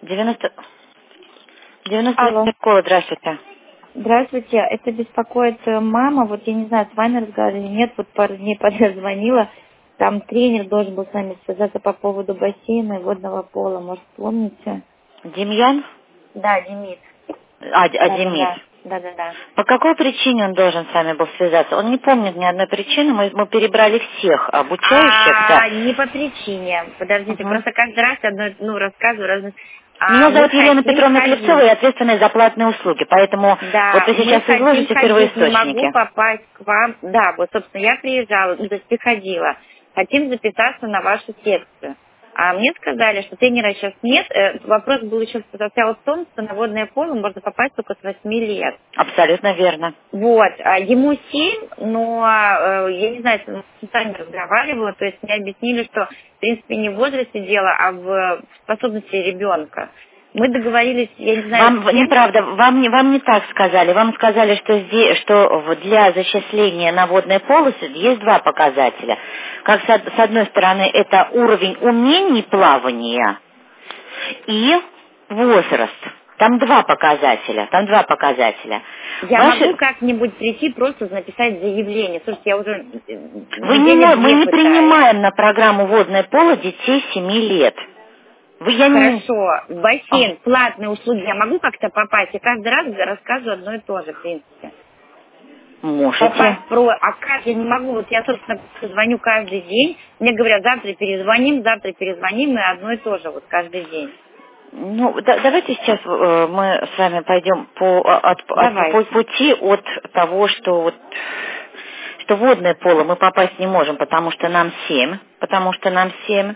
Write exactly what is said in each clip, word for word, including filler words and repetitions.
девяносто... девяносто Алло. школа, здравствуйте. Здравствуйте, это беспокоит э, мама, вот я не знаю, с вами разговаривали или нет, вот пару дней подряд звонила, там тренер должен был с нами связаться по поводу бассейна и водного пола, может, помните? Демьян? Да, Демид. А, а Да, Демид. да, да, да, да. По какой причине он должен с вами был связаться? Он не помнит ни одной причины, мы, мы перебрали всех обучающихся. А, не по причине, подождите, Угу. просто каждый раз одно, ну, рассказываю разных... А, Меня мы зовут Елена хотим Петровна ходить. Клепцова, я ответственная за платные услуги, поэтому Да, вот вы мы сейчас хотим изложите ходить, не могу первоисточники. попасть к вам. Да, вот, собственно, я приезжала, ну, то есть приходила. Хотим записаться на вашу секцию. А мне сказали, что тренера сейчас нет. Э, Вопрос был еще состоял в том, что на водное поло можно попасть только с восьми лет. Абсолютно верно. Вот, а ему семь, но э, я не знаю, если мы с вами разговаривала, то есть мне объяснили, что в принципе не в возрасте дело, а в способности ребенка. Мы договорились, я не знаю, Вам с кем. неправда, вам не, вам не так сказали. Вам сказали, что, здесь, что в- для зачисления на водные полосы есть два показателя. Как с, од- с одной стороны, это уровень умений плавания и возраст. Там два показателя. Там два показателя. Я Ваши- могу как-нибудь прийти, просто написать заявление. Слушайте, я уже э, Вы не, недели мо- мы две не пытаюсь. принимаем на программу водное поло детей семи лет. Вы, я не... Хорошо, в А, бассейн, платные услуги, я могу как-то попасть? Я каждый раз рассказываю одно и то же, в принципе. можете. Попасть про... А как я не могу? Вот я, собственно, звоню каждый день. Мне говорят, завтра перезвоним, завтра перезвоним, и одно и то же, вот каждый день. Ну, да- давайте сейчас э, мы с вами пойдем по, от, от- по Давайте. пути от того, что вот что водное поло мы попасть не можем, потому что нам семь, потому что нам семь.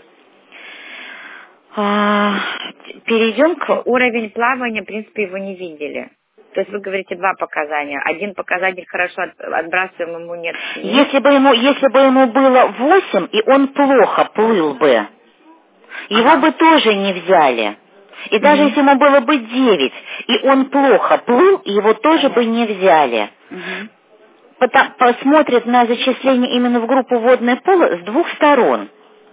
А, перейдем к... Уровень плавания, в принципе, его не видели. То есть вы говорите два показания. Один показатель хорошо от- отбрасываем, ему нет. Нет? Если бы ему, если бы ему было восемь, и он плохо плыл бы, его Ага. бы тоже не взяли. И даже Угу. если ему было бы девять, и он плохо плыл, его тоже бы Понятно. не взяли. Угу. Пота- Посмотрят на зачисление именно в группу водное поло с двух сторон.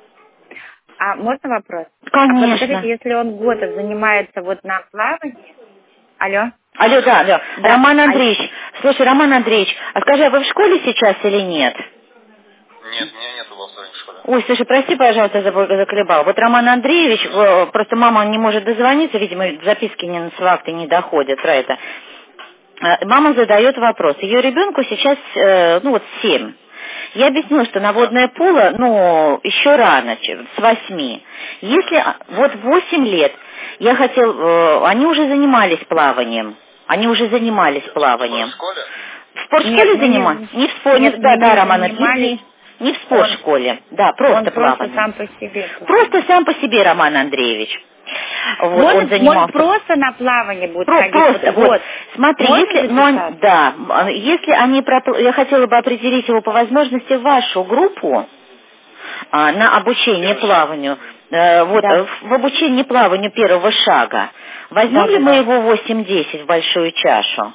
А можно вопрос? А подскажите, Конечно. если он год занимается вот на плавании... Алло? Алло, да, да. Да. Роман А... Андреевич, слушай, Роман Андреевич, а скажи, а вы в школе сейчас или нет? Нет, меня нету во второй школе. Ой, слушай, прости, пожалуйста, заб- заколебал. Вот Роман Андреевич, э, просто мама не может дозвониться, видимо, записки не на акты не доходят про это. Э, Мама задает вопрос. Ее ребенку сейчас, э, ну вот, семь. Я объяснила, что на Да. водное поло, ну, еще рано, чем с восьми. Если а, вот восемь лет, я хотел, э, они уже занимались плаванием. Они уже занимались В плаванием. школе? В спортшколе Нет, мы занимались? не... Не в спор... не- Нет, да, мы да, не Роман, не, занимались. не- не в Он, спортшколе. Да, он просто просто плавание. сам по себе плавает. Просто сам по себе, Роман Андреевич. Вот, он Может, может, занимался. просто на плавание будет Про- ходить просто, вот вот, год? смотри, Можно если, ну, он- записаться? да, м, если они, пропл- я хотела бы определить его по возможности в вашу группу а, на обучение Первый шаг. плаванию, Э, вот, э, Да. в в обучении плаванию первого шага. Возьмем Да, ли да, мы да. его восемь-десять в большую чашу?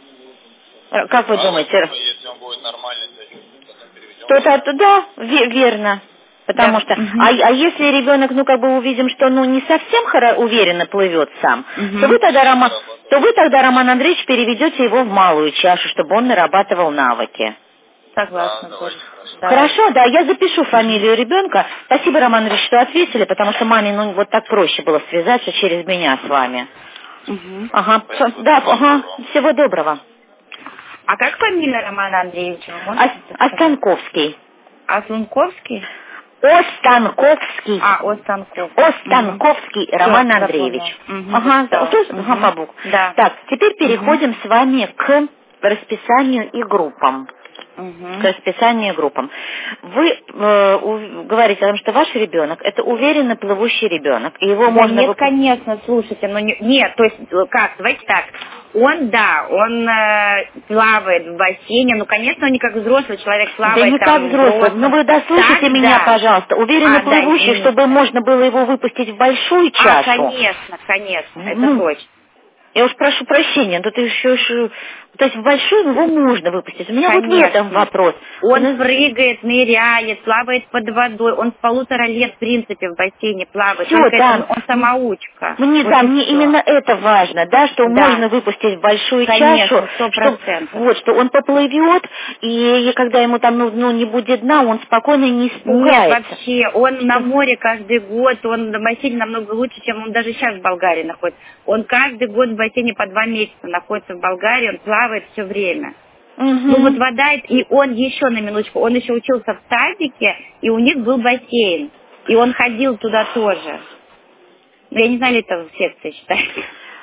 Э, Как вы Сразу, думаете? а если он будет нормальный, то потом переведем То-то, сюда. то да, ве- верно. Потому Да. что, а, Угу. а если ребенок, ну, как бы увидим, что, ну, не совсем хоро- уверенно плывет сам, то вы Угу. тогда, Роман, Нарабатывать. то вы тогда, Роман Андреевич, переведете его в малую чашу, чтобы он нарабатывал навыки. Да, Согласна давайте, тоже. хорошо. Давай. Хорошо, да, я запишу Угу. фамилию ребенка. Спасибо, Роман Андреевич, что ответили, потому что маме, ну, вот так проще было связаться через меня с вами. Угу. Ага, всё, Спасибо. да, Всего ага, доброго. всего доброго. А как фамилия Романа Андреевича? Вы можете Ос- подсказать? Останковский. А Слунковский? Останковский. А, Останков. Останковский Все, Роман запомнил. Андреевич. Угу, Ага, записала. тоже, ага, Угу. по буквам. Да. Так, теперь Угу. переходим с вами к расписанию и группам. К Угу. расписанию и группам. Вы э, у- говорите о том, что ваш ребенок это уверенно плывущий ребенок, и его Да можно нет, выпустить. конечно, слушайте, но не, нет, то есть э, как, давайте так, он, да, он э, плавает в бассейне, ну, конечно, он не как взрослый человек Да плавает не как там в взрослый. Ну взрослом. вы дослушайте Так, меня, да. пожалуйста. Уверенно А, да, плывущий, извините. чтобы можно было его выпустить в большую А, чашу. конечно, конечно, это Ну, точно. Я уж прошу прощения, тут еще, еще... То есть в большую его можно выпустить. У меня Конечно. вот в этом вопрос. Он У нас... прыгает, ныряет, плавает под водой. Он с полутора лет, в принципе, в бассейне плавает. Все, Только да. он, он самоучка. Мне, вот да, мне всё. именно это важно, да, что Да. можно выпустить в большую Конечно, чашу, сто что, процентов. вот, что он поплывет, и, и когда ему там ну, ну, не будет дна, он спокойно не Нет, испугается. вообще, он Что? на море каждый год, он на бассейне намного лучше, чем он даже сейчас в Болгарии находится. Он каждый год в бассейне по два месяца находится в Болгарии, он плавает все время. Угу. Ну вот вода, и он еще на минуточку, он еще учился в садике, и у них был бассейн, и он ходил туда тоже. Но я не знаю, ли это в секции считается.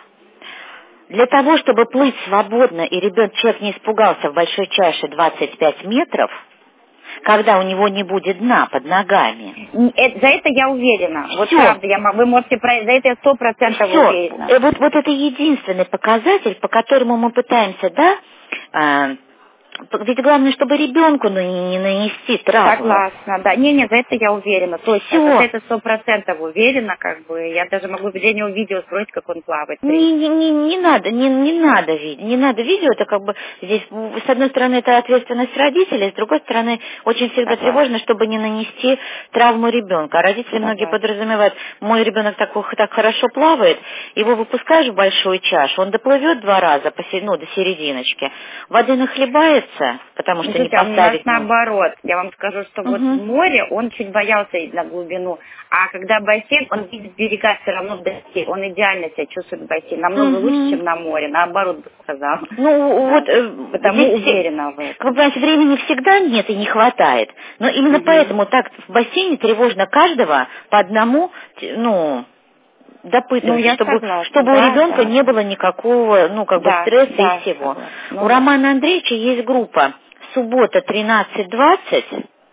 Для того, чтобы плыть свободно, и ребенок, человек не испугался в большой чаше двадцать пять метров, когда у него не будет дна под ногами. Это- за это я уверена. Вот Всё. правда, я, мо- вы можете про за это я сто процентов Все, уверена. вот, вот это единственный показатель, по которому мы пытаемся, да, а, ведь главное, чтобы ребенку ну, не не нанести травму. Согласна, да. Не, не, за это я уверена. Точно, Всё. за это сто процентов уверена, как бы. Я даже могу Женю видео строить, как он плавает. Не, не, не, не надо, не, не надо видео, не надо видео, это как бы здесь, м, с одной стороны, это ответственность родителей, с другой стороны, очень всегда Согласна. тревожно, чтобы не нанести травму ребенка. А родители многие Согласна. подразумевают, мой ребенок так, так хорошо плавает, его выпускаешь в большую чашу, он доплывет два раза по, се- ну, до серединочки, воды нахлебается, потому что не Слушайте, а у нас поставить... ну, наоборот. Я вам скажу, что вот Мгм. в море он чуть боялся идти на глубину, а когда бассейн, он видит берега все равно в бассейн. Он идеально себя чувствует в бассейне. Намного лучше, Мгм. чем на море. Наоборот, бы сказала. Ну, Да. вот, э, Потому здесь все- уверена в этом. как вы понимаете, времени всегда нет и не хватает. Но именно Мгм. поэтому так в бассейне тревожно каждого по одному, те- ну, Ну, допытываться, я чтобы, согласна. чтобы у Да, ребенка да. не было никакого, ну, как бы Да, стресса да, и всего. согласна. Ну У да. Романа Андреевича есть группа суббота тринадцать двадцать,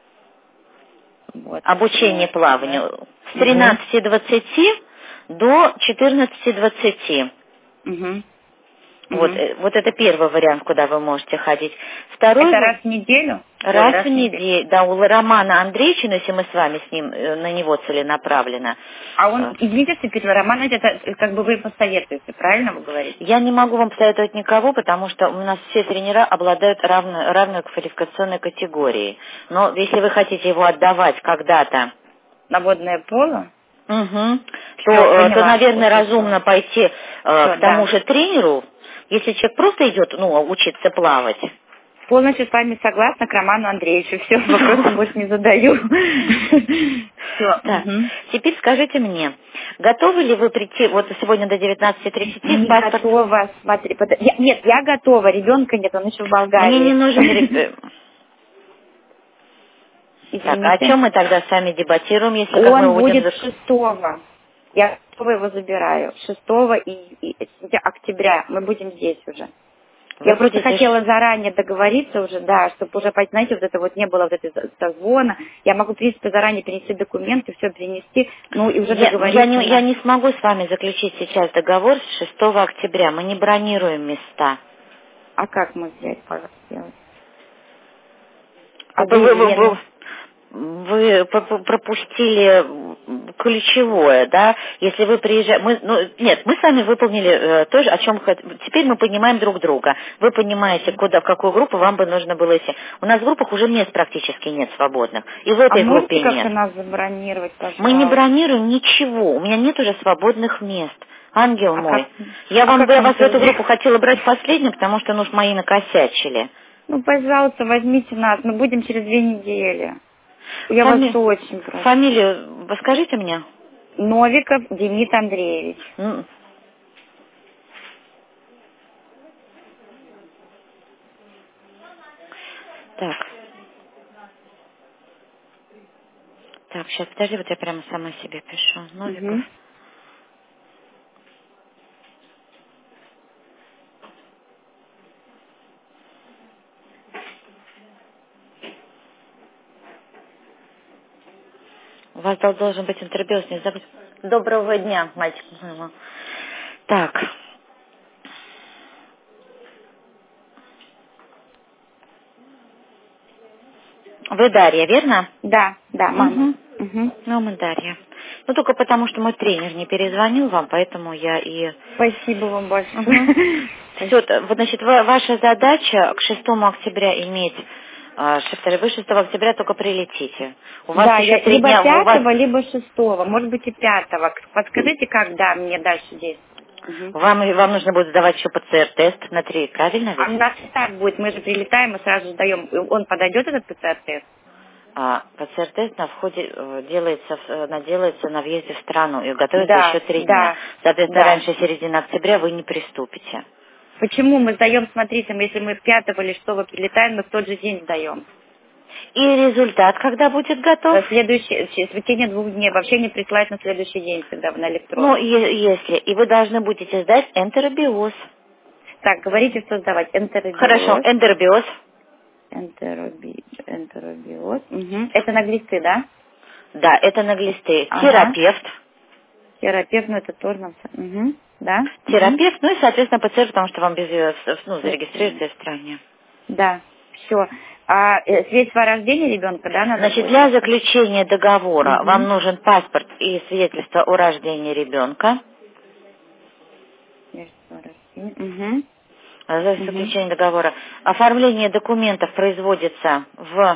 Вот. обучение Вот. плаванию, с Мгм. тринадцати двадцати до четырнадцати двадцати. Мгм. Вот, Мгм. э, вот это первый вариант, куда вы можете ходить. Второй Это в- раз в неделю? Ой, раз в неделю. неделю, да, у Романа Андреевича, ну, если мы с вами с ним, э, на него целенаправленно. А э, он, извините, что перебиваю, Роман, это э, как бы вы посоветуете, правильно вы говорите? Я не могу вам посоветовать никого, потому что у нас все тренера обладают равной, равной квалификационной категорией. Но если вы хотите его отдавать когда-то, На водное поло? мгм, то, Все, э, то, поняла. наверное, Услышала. разумно пойти э, Все, к тому да. же тренеру, если человек просто идет, ну, учиться плавать. Полностью с вами согласна, к Роману Андреевичу. Все, вопросов больше не задаю. Все. Так, теперь скажите мне, готовы ли вы прийти вот сегодня до девятнадцати тридцати с Не паспортом? готова, смотри. под- я- Нет, я готова, ребенка нет, он еще в Мне не Болгарии. нужен... реб- Так, а о Извините. чем мы тогда с вами дебатируем, если как мы Он будем... будет за- шестого. Я шестого его забираю. Шестого и, и октября. Мы будем здесь уже. Вы Я просто будете... хотела заранее договориться уже, да, чтобы уже, знаете, вот это вот не было вот этой за- созвона. Я могу, в принципе, заранее принести документы, все принести, ну и уже Я, договориться. я, не, на- я не смогу с вами заключить сейчас договор с шестого октября. Мы не бронируем места. А как мы взять, пожалуйста, сделать? А Вы, вы вы- вы- мне... вы- вы п- п- пропустили ключевое, да? Если вы приезжаете, мы, ну, нет, мы с вами выполнили э, то, же, о чем хот- теперь мы понимаем друг друга. Вы понимаете, куда, в какую группу вам бы нужно было идти. У нас в группах уже мест практически нет свободных, и в А этой группе можете как-то нет. нас забронировать, пожалуйста? Мы не бронируем ничего, у меня нет уже свободных мест. Ангел А мой, как, я а вам как бы я нам вас в это эту сделать? группу хотела брать последнюю, потому что ну уж мои накосячили. Ну, пожалуйста, возьмите нас, мы будем через две недели. Я вас Фами- очень прошу. Фамилию вы скажите мне? Новиков Демид Андреевич. М. Так. Так, сейчас, подожди, вот я прямо сама себе пишу. Новиков. Угу. У вас дол- должен быть интербиос, не забудь. Доброго дня, мальчик. моему. Так. Вы Дарья, верно? Да, да, мама. Угу. Угу. Ну, мы Дарья. Ну, только потому, что мой тренер не перезвонил вам, поэтому я и... Спасибо вам большое. Угу. Все, вот, значит, ва- ваша задача к шестому октября иметь... а, шифтеры. Вы шестого октября только прилетите. У вас Да, еще я три либо дня... У пятого, вас... либо шестого, может быть и пятого. Подскажите, когда мне дальше действовать? Угу. Вам, вам нужно будет сдавать еще ПЦР-тест на три, правильно А ведь? у нас и так будет, мы же прилетаем, мы сразу же даем, он подойдет, этот ПЦР-тест? А, ПЦР-тест на входе э, делается, в- э, на- делается на въезде в страну и готовится Да, еще три дня. да, Соответственно, да. раньше середины октября вы не приступите. Почему мы сдаем, смотрите, мы, если мы пятого или шестого прилетаем, мы в тот же день сдаем. И результат, когда будет готов? Э, Следующий, в течение двух дней, вообще не присылать на следующий день всегда на Ну, электронку. е- если. И вы должны будете сдать энтеробиоз. Так, говорите, что сдавать. Хорошо, Энтеробиоз. энтеробиоз. Энтероби... Энтеробиоз. Угу. Это на глисты, да? Да, это на глисты. Ага. Терапевт. Терапевт, ну это тоже нам... Угу. Да? Угу. Терапевт, ну и, соответственно, ПЦР, потому что вам без, э, с- ну, зарегистрируется в стране. Да, все. А э, свидетельство о рождении ребенка, да, надо Значит, будет? для заключения договора вам Угу. нужен паспорт и свидетельство о рождении ребенка. Свидетельство о рождении. Угу. За Угу. заключение договора. Оформление документов производится в,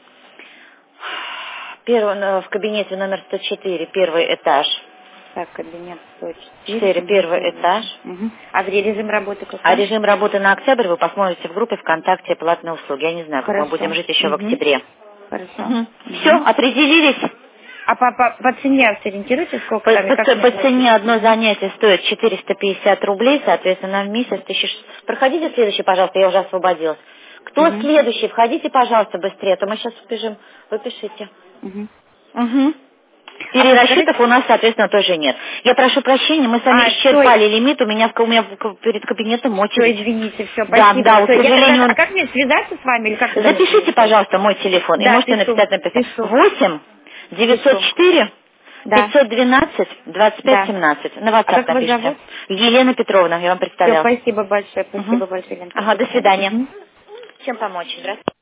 перв- в кабинете номер сто четыре, первый этаж. Так, кабинет сто четыре. четыре, первый Угу. этаж. Угу. А в режим работы какой? А режим работы на октябрь вы посмотрите в группе ВКонтакте «Платные услуги». Я не знаю, как мы Хорошо. будем жить еще в Угу. октябре. Хорошо. Угу. Все, Угу. определились? А по, по, по цене сориентируйтесь, сколько По, там и по как ц- мне по платить? цене одно занятие стоит четыреста пятьдесят рублей, соответственно, в месяц тысяча шестьсот. Проходите следующий, пожалуйста, я уже освободилась. Кто Угу. следующий? Входите, пожалуйста, быстрее, а то мы сейчас убежим. Вы пишите. Угу. Угу. А Перерасчетов у нас, соответственно, тоже нет. Я прошу прощения, мы с вами А, исчерпали всё. лимит, у меня, в- у меня в- перед кабинетом Все, очередь. извините, все, Да, спасибо. да, вот, к Всё, я сожалению, тогда- он... А как мне связаться с вами или как тогда мне Запишите, связаться? пожалуйста, мой телефон, и Да, можете пишу, написать, написать. пишу. восемь девятьсот четыре Да, пятьсот двенадцать двадцать пять да. семнадцать. На А WhatsApp как вас напишите. зовут? Елена Петровна, я вам Все, представляла. спасибо большое, Мгм. спасибо большое, Лен, Ага, до спасибо. свидания. Мгм. Чем помочь? Здравствуйте.